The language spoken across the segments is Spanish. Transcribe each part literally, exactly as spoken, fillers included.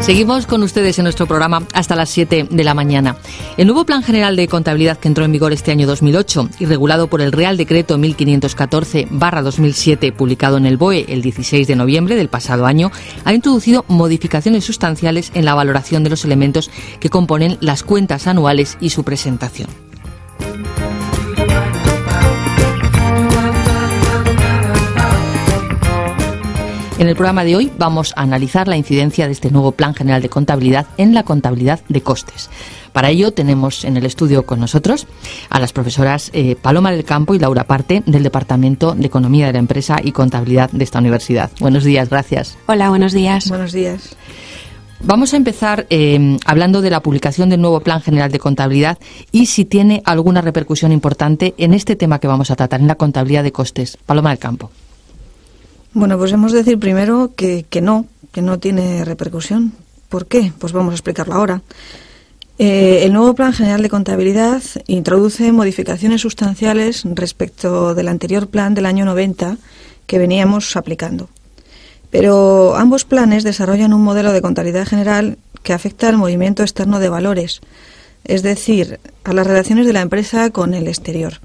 Seguimos con ustedes en nuestro programa hasta las siete de la mañana. El nuevo Plan General de Contabilidad que entró en vigor este año dos mil ocho y regulado por el Real Decreto mil quinientos catorce barra dos mil siete, publicado en el B O E el dieciséis de noviembre del pasado año, ha introducido modificaciones sustanciales en la valoración de los elementos que componen las cuentas anuales y su presentación. En el programa de hoy vamos a analizar la incidencia de este nuevo Plan General de Contabilidad en la contabilidad de costes. Para ello tenemos en el estudio con nosotros a las profesoras eh, Paloma del Campo y Laura Parte, del Departamento de Economía de la Empresa y Contabilidad de esta universidad. Buenos días, gracias. Hola, buenos días. Buenos días. Vamos a empezar eh, hablando de la publicación del nuevo Plan General de Contabilidad y si tiene alguna repercusión importante en este tema que vamos a tratar, en la contabilidad de costes. Paloma del Campo. Bueno, pues hemos de decir primero que, que no, que no tiene repercusión. ¿Por qué? Pues vamos a explicarlo ahora. Eh, el nuevo Plan General de Contabilidad introduce modificaciones sustanciales respecto del anterior plan del año noventa que veníamos aplicando. Pero ambos planes desarrollan un modelo de contabilidad general que afecta al movimiento externo de valores, es decir, a las relaciones de la empresa con el exterior.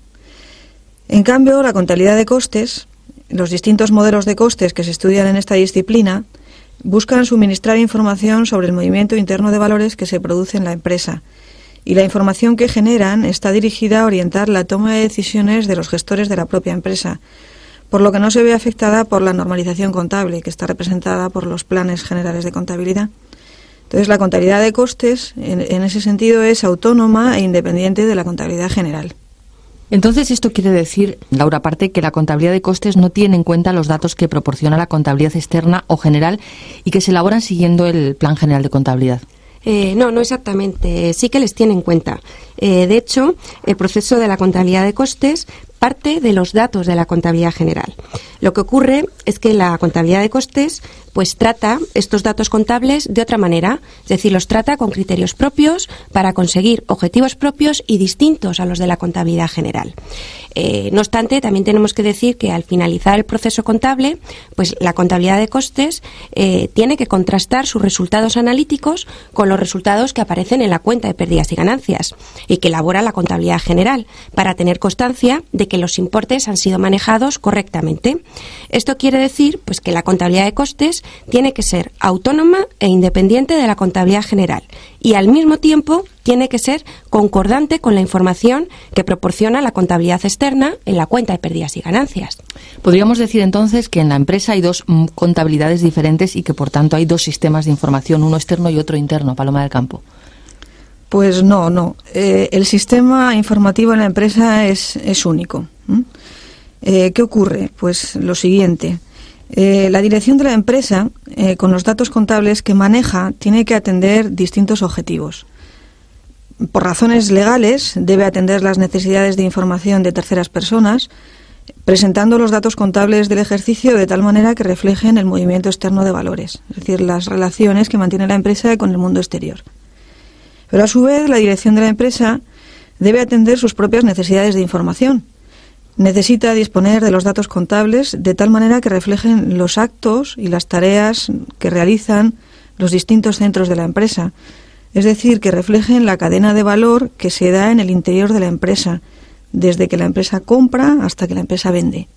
En cambio, la contabilidad de costes, los distintos modelos de costes que se estudian en esta disciplina, buscan suministrar información sobre el movimiento interno de valores que se produce en la empresa, y la información que generan está dirigida a orientar la toma de decisiones de los gestores de la propia empresa, por lo que no se ve afectada por la normalización contable, que está representada por los planes generales de contabilidad. Entonces, la contabilidad de costes, en, en ese sentido, es autónoma e independiente de la contabilidad general. Entonces, esto quiere decir, Laura Parte, que la contabilidad de costes no tiene en cuenta los datos que proporciona la contabilidad externa o general y que se elaboran siguiendo el Plan General de Contabilidad. Eh, no, no exactamente. Sí que les tiene en cuenta. Eh, de hecho, el proceso de la contabilidad de costes parte de los datos de la contabilidad general. Lo que ocurre es que la contabilidad de costes pues trata estos datos contables de otra manera, es decir, los trata con criterios propios para conseguir objetivos propios y distintos a los de la contabilidad general. Eh, no obstante, también tenemos que decir que al finalizar el proceso contable, pues la contabilidad de costes eh, tiene que contrastar sus resultados analíticos con los resultados que aparecen en la cuenta de pérdidas y ganancias y que elabora la contabilidad general para tener constancia de que los importes han sido manejados correctamente. Esto quiere decir pues que la contabilidad de costes tiene que ser autónoma e independiente de la contabilidad general y al mismo tiempo tiene que ser concordante con la información que proporciona la contabilidad externa en la cuenta de pérdidas y ganancias. Podríamos decir entonces que en la empresa hay dos mm, contabilidades diferentes y que por tanto hay dos sistemas de información, uno externo y otro interno. Paloma del Campo. Pues no, no. Eh, el sistema informativo en la empresa es, es único. ¿Mm? Eh, ¿Qué ocurre? Pues lo siguiente. Eh, la dirección de la empresa, eh, con los datos contables que maneja, tiene que atender distintos objetivos. Por razones legales, debe atender las necesidades de información de terceras personas, presentando los datos contables del ejercicio de tal manera que reflejen el movimiento externo de valores, es decir, las relaciones que mantiene la empresa con el mundo exterior. Pero a su vez, la dirección de la empresa debe atender sus propias necesidades de información. Necesita disponer de los datos contables de tal manera que reflejen los actos y las tareas que realizan los distintos centros de la empresa. Es decir, que reflejen la cadena de valor que se da en el interior de la empresa, desde que la empresa compra hasta que la empresa vende.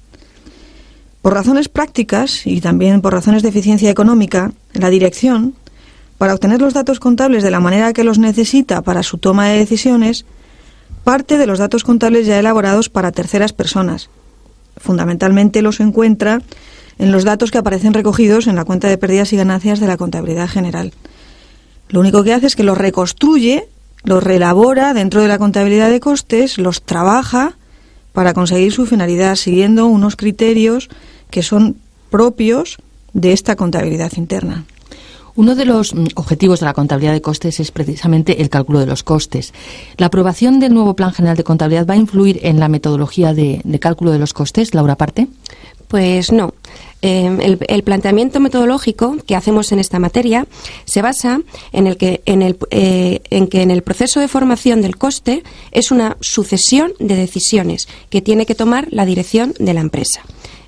Por razones prácticas y también por razones de eficiencia económica, la dirección, para obtener los datos contables de la manera que los necesita para su toma de decisiones, parte de los datos contables ya elaborados para terceras personas. Fundamentalmente los encuentra en los datos que aparecen recogidos en la cuenta de pérdidas y ganancias de la contabilidad general. Lo único que hace es que los reconstruye, los reelabora dentro de la contabilidad de costes, los trabaja para conseguir su finalidad, siguiendo unos criterios que son propios de esta contabilidad interna. Uno de los objetivos de la contabilidad de costes es precisamente el cálculo de los costes. ¿La aprobación del nuevo Plan General de Contabilidad va a influir en la metodología de, de cálculo de los costes, Laura Parte? Pues no. Eh, el, el planteamiento metodológico que hacemos en esta materia se basa en, el que, en, el, eh, en que en el proceso de formación del coste es una sucesión de decisiones que tiene que tomar la dirección de la empresa.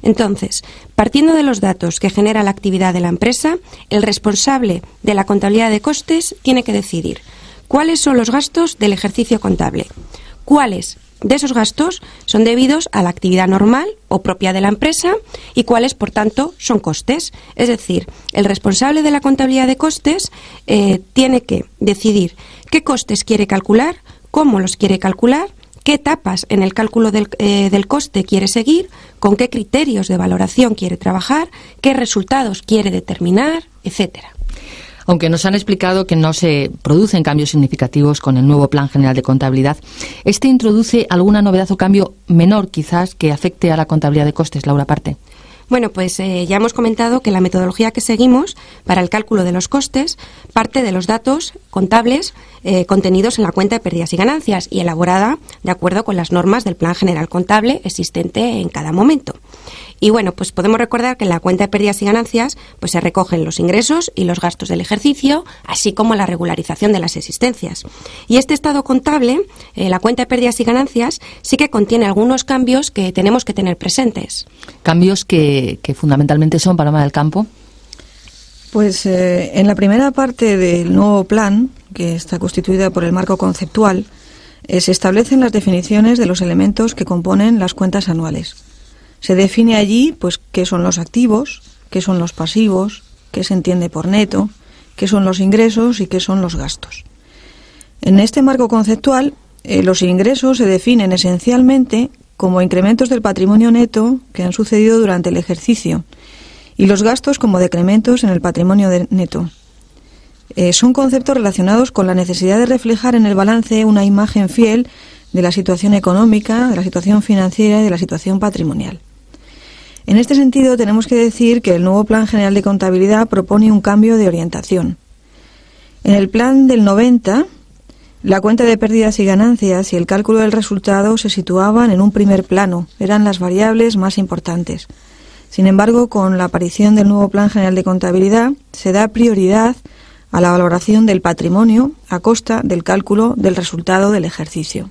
Entonces, partiendo de los datos que genera la actividad de la empresa, el responsable de la contabilidad de costes tiene que decidir cuáles son los gastos del ejercicio contable, cuáles de esos gastos son debidos a la actividad normal o propia de la empresa y cuáles, por tanto, son costes. Es decir, el responsable de la contabilidad de costes eh, tiene que decidir qué costes quiere calcular, cómo los quiere calcular, qué etapas en el cálculo del, eh, del coste quiere seguir, con qué criterios de valoración quiere trabajar, qué resultados quiere determinar, etcétera. Aunque nos han explicado que no se producen cambios significativos con el nuevo Plan General de Contabilidad, ¿este introduce alguna novedad o cambio menor quizás que afecte a la contabilidad de costes, Laura Parte? Bueno, pues eh, ya hemos comentado que la metodología que seguimos para el cálculo de los costes parte de los datos contables eh, contenidos en la cuenta de pérdidas y ganancias y elaborada de acuerdo con las normas del Plan General Contable existente en cada momento. Y bueno, pues podemos recordar que en la cuenta de pérdidas y ganancias pues se recogen los ingresos y los gastos del ejercicio, así como la regularización de las existencias. Y este estado contable, eh, la cuenta de pérdidas y ganancias, sí que contiene algunos cambios que tenemos que tener presentes. ¿Cambios que, que fundamentalmente son, Paloma del Campo? Pues eh, en la primera parte del nuevo plan, que está constituida por el marco conceptual, eh, se establecen las definiciones de los elementos que componen las cuentas anuales. Se define allí pues qué son los activos, qué son los pasivos, qué se entiende por neto, qué son los ingresos y qué son los gastos. En este marco conceptual, eh, los ingresos se definen esencialmente como incrementos del patrimonio neto que han sucedido durante el ejercicio y los gastos como decrementos en el patrimonio de neto. Eh, son conceptos relacionados con la necesidad de reflejar en el balance una imagen fiel de la situación económica, de la situación financiera y de la situación patrimonial. En este sentido, tenemos que decir que el nuevo Plan General de Contabilidad propone un cambio de orientación. En el plan del noventa, la cuenta de pérdidas y ganancias y el cálculo del resultado se situaban en un primer plano, eran las variables más importantes. Sin embargo, con la aparición del nuevo Plan General de Contabilidad, se da prioridad a la valoración del patrimonio a costa del cálculo del resultado del ejercicio.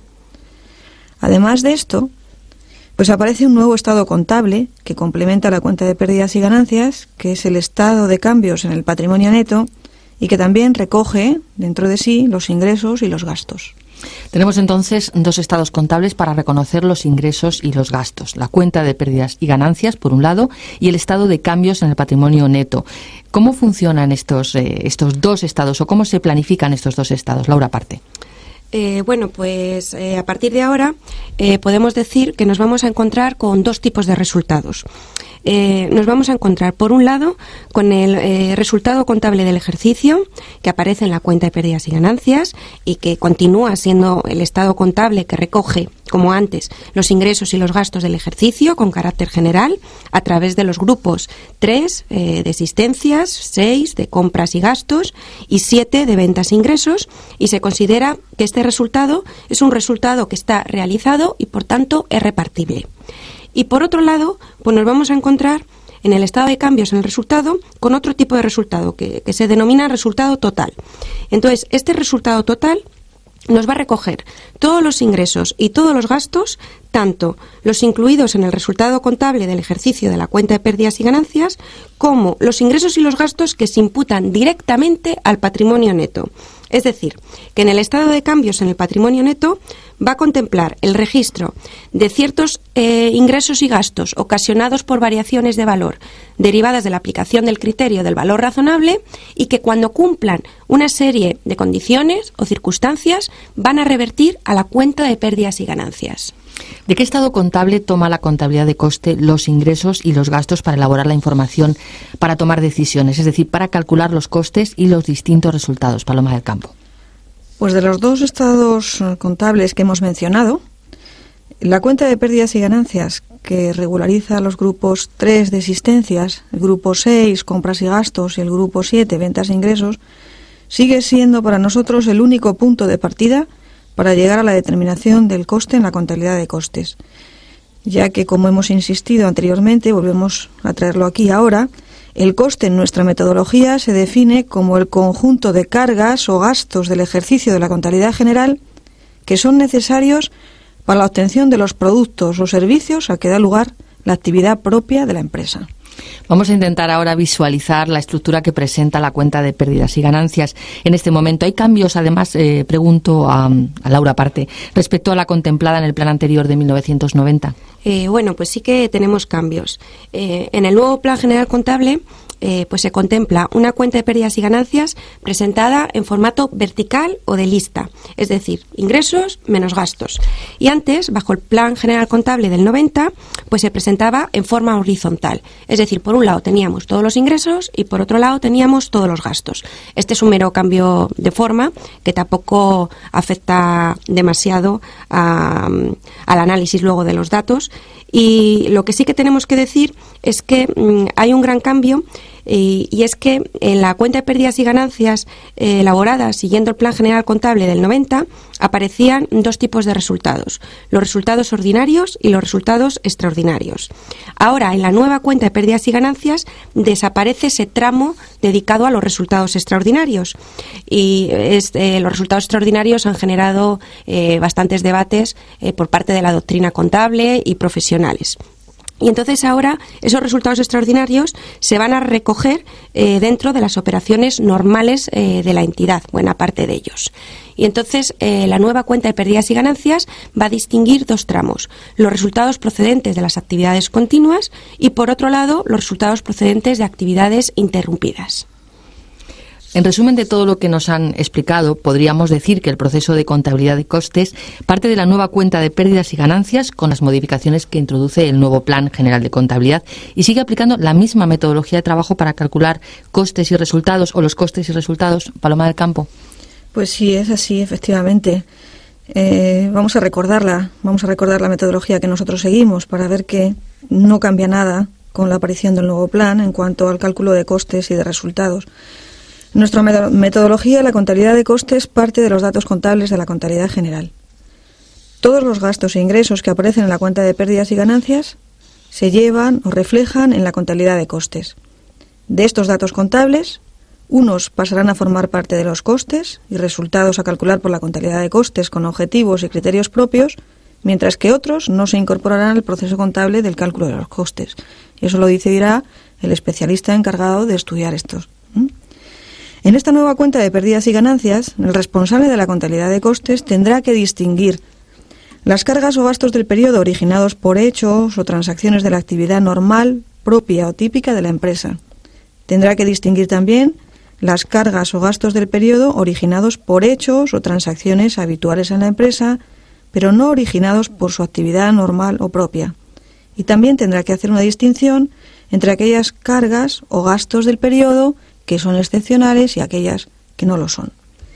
Además de esto, pues aparece un nuevo estado contable que complementa la cuenta de pérdidas y ganancias, que es el estado de cambios en el patrimonio neto y que también recoge dentro de sí los ingresos y los gastos. Tenemos entonces dos estados contables para reconocer los ingresos y los gastos. La cuenta de pérdidas y ganancias, por un lado, y el estado de cambios en el patrimonio neto. ¿Cómo funcionan estos, eh, estos dos estados o cómo se planifican estos dos estados? Laura Parte. Eh, bueno, pues eh, a partir de ahora eh, podemos decir que nos vamos a encontrar con dos tipos de resultados. Eh, nos vamos a encontrar, por un lado, con el eh, resultado contable del ejercicio, que aparece en la cuenta de pérdidas y ganancias y que continúa siendo el estado contable que recoge, como antes, los ingresos y los gastos del ejercicio con carácter general a través de los grupos tres eh, de existencias, seis de compras y gastos y siete de ventas e ingresos, y se considera que este resultado es un resultado que está realizado y, por tanto, es repartible. Y por otro lado, pues nos vamos a encontrar en el estado de cambios en el resultado con otro tipo de resultado que, que se denomina resultado total. Entonces, este resultado total nos va a recoger todos los ingresos y todos los gastos, tanto los incluidos en el resultado contable del ejercicio de la cuenta de pérdidas y ganancias, como los ingresos y los gastos que se imputan directamente al patrimonio neto. Es decir, que en el estado de cambios en el patrimonio neto va a contemplar el registro de ciertos eh, ingresos y gastos ocasionados por variaciones de valor derivadas de la aplicación del criterio del valor razonable y que cuando cumplan una serie de condiciones o circunstancias van a revertir a la cuenta de pérdidas y ganancias. ¿De qué estado contable toma la contabilidad de coste los ingresos y los gastos para elaborar la información para tomar decisiones, es decir, para calcular los costes y los distintos resultados? Paloma del Campo. Pues de los dos estados contables que hemos mencionado, la cuenta de pérdidas y ganancias, que regulariza los grupos tres de existencias, el grupo seis, compras y gastos, y el grupo siete, ventas e ingresos, sigue siendo para nosotros el único punto de partida para llegar a la determinación del coste en la contabilidad de costes, ya que, como hemos insistido anteriormente, volvemos a traerlo aquí ahora, el coste en nuestra metodología se define como el conjunto de cargas o gastos del ejercicio de la contabilidad general que son necesarios para la obtención de los productos o servicios a que da lugar la actividad propia de la empresa. Vamos a intentar ahora visualizar la estructura que presenta la cuenta de pérdidas y ganancias. En este momento hay cambios, además, eh, pregunto a, a Laura Parte, respecto a la contemplada en el plan anterior de mil novecientos noventa. Eh, bueno, pues sí que tenemos cambios. Eh, en el nuevo Plan General Contable eh, pues se contempla una cuenta de pérdidas y ganancias presentada en formato vertical o de lista, es decir, ingresos menos gastos. Y antes, bajo el Plan General Contable del noventa, pues se presentaba en forma horizontal, es decir, por un lado teníamos todos los ingresos y por otro lado teníamos todos los gastos. Este es un mero cambio de forma que tampoco afecta demasiado a, al análisis luego de los datos. Y lo que sí que tenemos que decir es que mmm, hay un gran cambio y, y es que en la cuenta de pérdidas y ganancias eh, elaborada siguiendo el Plan General Contable del noventa aparecían dos tipos de resultados, los resultados ordinarios y los resultados extraordinarios. Ahora, en la nueva cuenta de pérdidas y ganancias desaparece ese tramo dedicado a los resultados extraordinarios y es, eh, los resultados extraordinarios han generado eh, bastantes debates eh, por parte de la doctrina contable y profesionales. Y entonces ahora esos resultados extraordinarios se van a recoger eh, dentro de las operaciones normales eh, de la entidad, buena parte de ellos. Y entonces eh, la nueva cuenta de pérdidas y ganancias va a distinguir dos tramos, los resultados procedentes de las actividades continuas y, por otro lado, los resultados procedentes de actividades interrumpidas. En resumen de todo lo que nos han explicado, podríamos decir que el proceso de contabilidad de costes parte de la nueva cuenta de pérdidas y ganancias con las modificaciones que introduce el nuevo Plan General de Contabilidad y sigue aplicando la misma metodología de trabajo para calcular costes y resultados o los costes y resultados. Paloma del Campo. Pues sí, es así, efectivamente. Eh, vamos a recordarla, vamos a recordar la metodología que nosotros seguimos para ver que no cambia nada con la aparición del nuevo plan en cuanto al cálculo de costes y de resultados. Nuestra metodología, la contabilidad de costes, parte de los datos contables de la contabilidad general. Todos los gastos e ingresos que aparecen en la cuenta de pérdidas y ganancias se llevan o reflejan en la contabilidad de costes. De estos datos contables, unos pasarán a formar parte de los costes y resultados a calcular por la contabilidad de costes con objetivos y criterios propios, mientras que otros no se incorporarán al proceso contable del cálculo de los costes. Y eso lo decidirá el especialista encargado de estudiar estos. ¿Mm? En esta nueva cuenta de pérdidas y ganancias, el responsable de la contabilidad de costes tendrá que distinguir las cargas o gastos del periodo originados por hechos o transacciones de la actividad normal, propia o típica de la empresa. Tendrá que distinguir también las cargas o gastos del periodo originados por hechos o transacciones habituales en la empresa, pero no originados por su actividad normal o propia. Y también tendrá que hacer una distinción entre aquellas cargas o gastos del periodo que son excepcionales y aquellas que no lo son.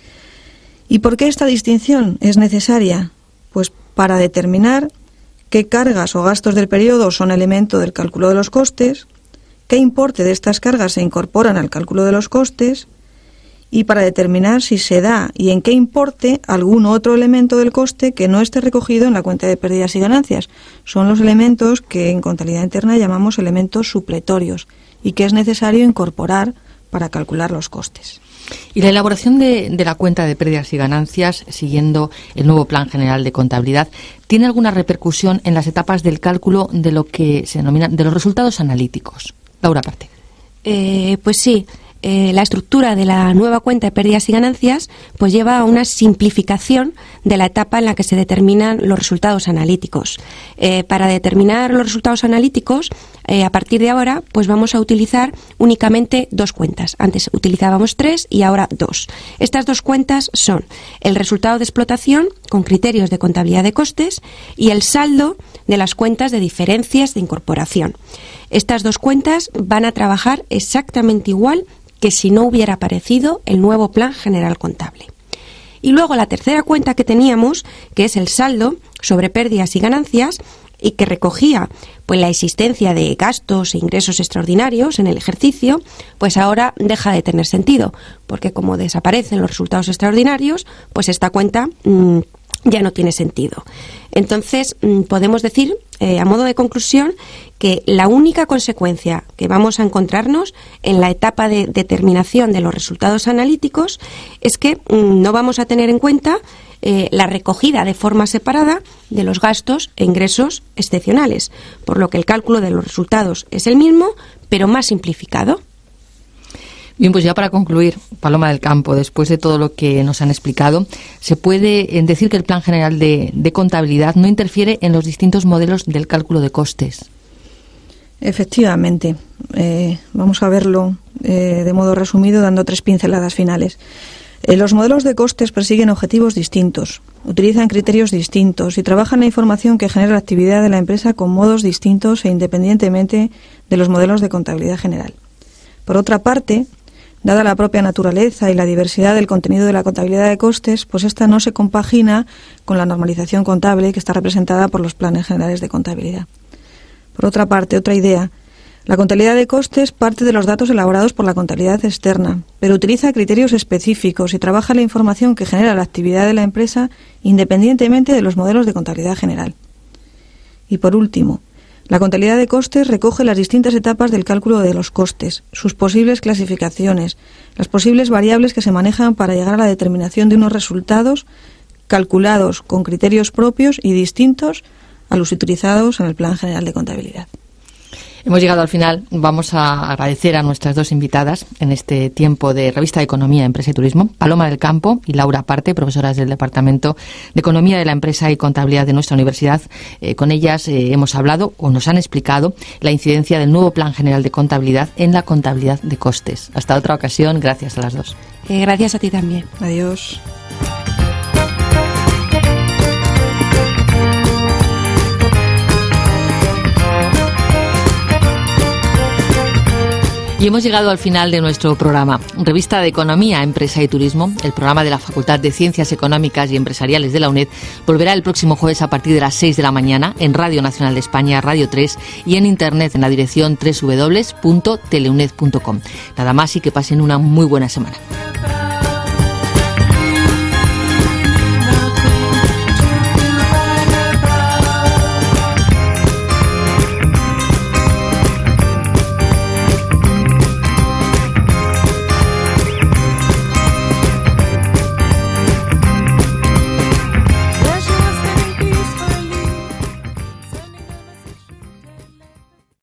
¿Y por qué esta distinción es necesaria? Pues para determinar qué cargas o gastos del periodo son elemento del cálculo de los costes, qué importe de estas cargas se incorporan al cálculo de los costes y para determinar si se da y en qué importe algún otro elemento del coste que no esté recogido en la cuenta de pérdidas y ganancias. Son los elementos que en contabilidad interna llamamos elementos supletorios y que es necesario incorporar para calcular los costes. Y la elaboración de, de la cuenta de pérdidas y ganancias, siguiendo el nuevo Plan General de Contabilidad, ¿tiene alguna repercusión en las etapas del cálculo de lo que se denomina de los resultados analíticos? Laura Parte. Eh, pues sí. Eh, la estructura de la nueva cuenta de pérdidas y ganancias pues lleva a una simplificación de la etapa en la que se determinan los resultados analíticos. Eh, para determinar los resultados analíticos, eh, a partir de ahora, pues vamos a utilizar únicamente dos cuentas. Antes utilizábamos tres y ahora dos. Estas dos cuentas son el resultado de explotación con criterios de contabilidad de costes y el saldo de las cuentas de diferencias de incorporación. Estas dos cuentas van a trabajar exactamente igual que si no hubiera aparecido el nuevo Plan General Contable. Y luego la tercera cuenta que teníamos, que es el saldo sobre pérdidas y ganancias, y que recogía pues la existencia de gastos e ingresos extraordinarios en el ejercicio, pues ahora deja de tener sentido, porque como desaparecen los resultados extraordinarios, pues esta cuenta mmm, ya no tiene sentido. Entonces, mmm, podemos decir, eh, a modo de conclusión, que la única consecuencia que vamos a encontrarnos en la etapa de determinación de los resultados analíticos es que mmm, no vamos a tener en cuenta eh, la recogida de forma separada de los gastos e ingresos excepcionales, por lo que el cálculo de los resultados es el mismo, pero más simplificado. Bien, pues ya para concluir, Paloma del Campo, después de todo lo que nos han explicado, ¿se puede decir que el Plan General de, de Contabilidad no interfiere en los distintos modelos del cálculo de costes? Efectivamente. Eh, vamos a verlo eh, de modo resumido, dando tres pinceladas finales. Eh, los modelos de costes persiguen objetivos distintos, utilizan criterios distintos y trabajan la información que genera la actividad de la empresa con modos distintos e independientemente de los modelos de contabilidad general. Por otra parte, dada la propia naturaleza y la diversidad del contenido de la contabilidad de costes, pues esta no se compagina con la normalización contable que está representada por los planes generales de contabilidad. Por otra parte, otra idea, la contabilidad de costes parte de los datos elaborados por la contabilidad externa, pero utiliza criterios específicos y trabaja la información que genera la actividad de la empresa independientemente de los modelos de contabilidad general. Y por último, la contabilidad de costes recoge las distintas etapas del cálculo de los costes, sus posibles clasificaciones, las posibles variables que se manejan para llegar a la determinación de unos resultados calculados con criterios propios y distintos a los utilizados en el Plan General de Contabilidad. Hemos llegado al final. Vamos a agradecer a nuestras dos invitadas en este tiempo de Revista de Economía, Empresa y Turismo, Paloma del Campo y Laura Parte, profesoras del Departamento de Economía de la Empresa y Contabilidad de nuestra universidad. Eh, con ellas eh, hemos hablado o nos han explicado la incidencia del nuevo Plan General de Contabilidad en la contabilidad de costes. Hasta otra ocasión. Gracias a las dos. Eh, gracias a ti también. Adiós. Y hemos llegado al final de nuestro programa. Revista de Economía, Empresa y Turismo, el programa de la Facultad de Ciencias Económicas y Empresariales de la UNED, volverá el próximo jueves a partir de las seis de la mañana en Radio Nacional de España, Radio tres y en Internet en la dirección doble u doble u doble u punto teleuned punto com. Nada más y que pasen una muy buena semana.